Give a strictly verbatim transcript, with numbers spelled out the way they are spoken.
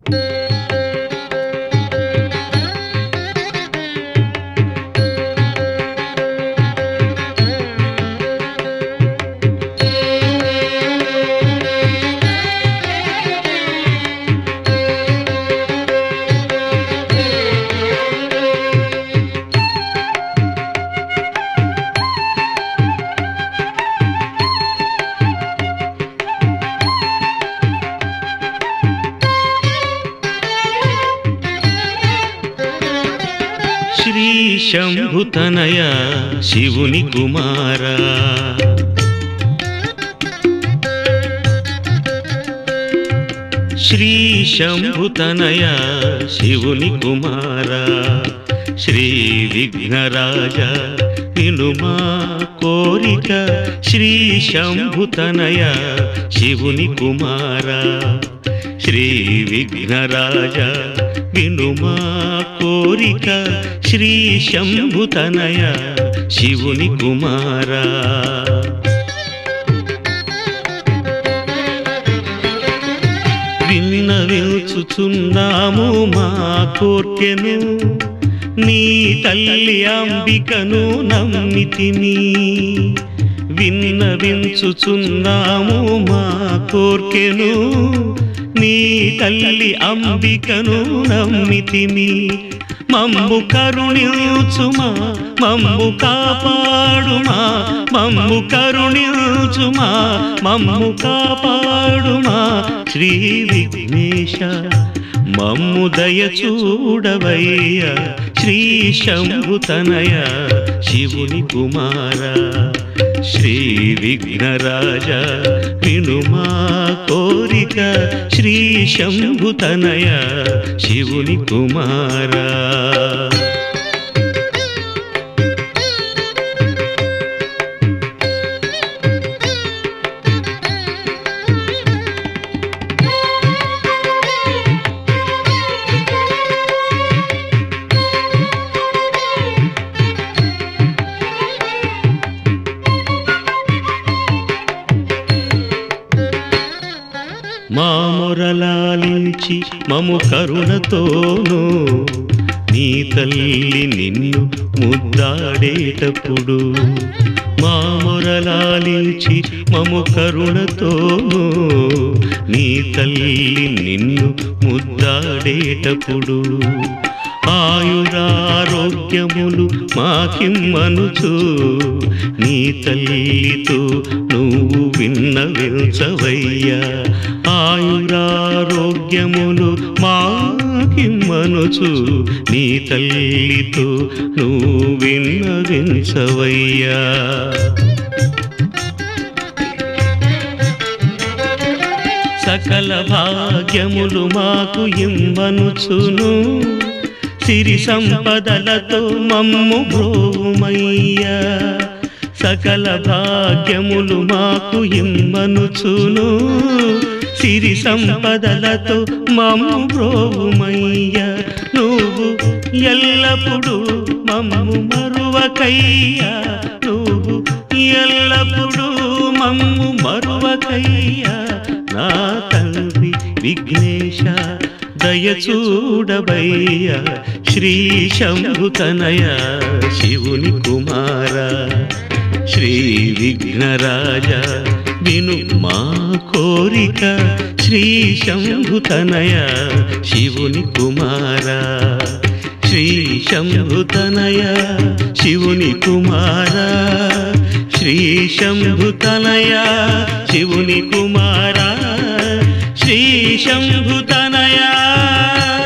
శ్రీ శంభుతనయ శివుని కుమారా శ్రీ శంభుతనయ శివుని కుమారా శ్రీ విఘ్నరాజ వినుమా కోరిక శ్రీ శంభుతనయ శివుని కుమారా శ్రీ విఘ్నరాజ వినుమా కోరిక శ్రీ శంభుతనయ శివుని కుమారా విన్నవించుచున్నాము మా కోర్కెను నీ తల్లి అంబికను నమ్మితిమి విన్నవించుచున్నాము మా కోర్కెను నీ తల్లి అంబికను నమ్మితిమి మమ్ము కరుణించుమా మమ్ము కాపాడుమా మమ్ము కరుణించుమా మమ్ము కాపాడుమా శ్రీ విఘ్నేశ మమ్ము దయ చూడవయ్య శ్రీ శంభుతనయ శివుని కుమారా శ్రీ విఘ్నరాజ వినుమా కోరిక శ్రీ శంభుతనయ శివుని కుమారా మా మొరలాలించి మము కరుణతోను నీ తల్లి నిన్ను ముద్దాడేటప్పుడు మా మొరలాలించి మము కరుణతోను నీ తల్లి నిన్ను ముద్దాడేటప్పుడు ఆయురారోగ్యములు మాకిమ్మనుచు నీ తల్లితో నువ్వు విన్నవించవయ్యా ఆయురారోగ్యములు మాకిమ్మనుచు నీ తల్లితో నువ్వు విన్నవించవయ్యా సకల భాగ్యములు మాకు ఇమ్మనుచును సిరి సంపదలతో మమ్ము బ్రోవుమయ్యా సకల భాగ్యములు మాకు ఇమ్మనుచును సిరి సంపదలతో మమ్ము బ్రోవుమయ్యా నువ్వు ఎల్లప్పుడూ మమ్ము మరువకయ్యా నువ్వు ఎల్లప్పుడూ మమ్ము మరువకయ్యా నా తండ్రి విఘ్నేశ దయ చూడవయ్యా శ్రీ శంభుతనయ శివుని కుమారా శ్రీ విఘ్నరాజ విను మా కోరిక శ్రీ శంభుతనయ శివుని కుమారా శ్రీ శంభుతనయ శివుని కుమారా శ్రీ శంభుతనయ శివుని కుమారా శ్రీ శంభుతనయ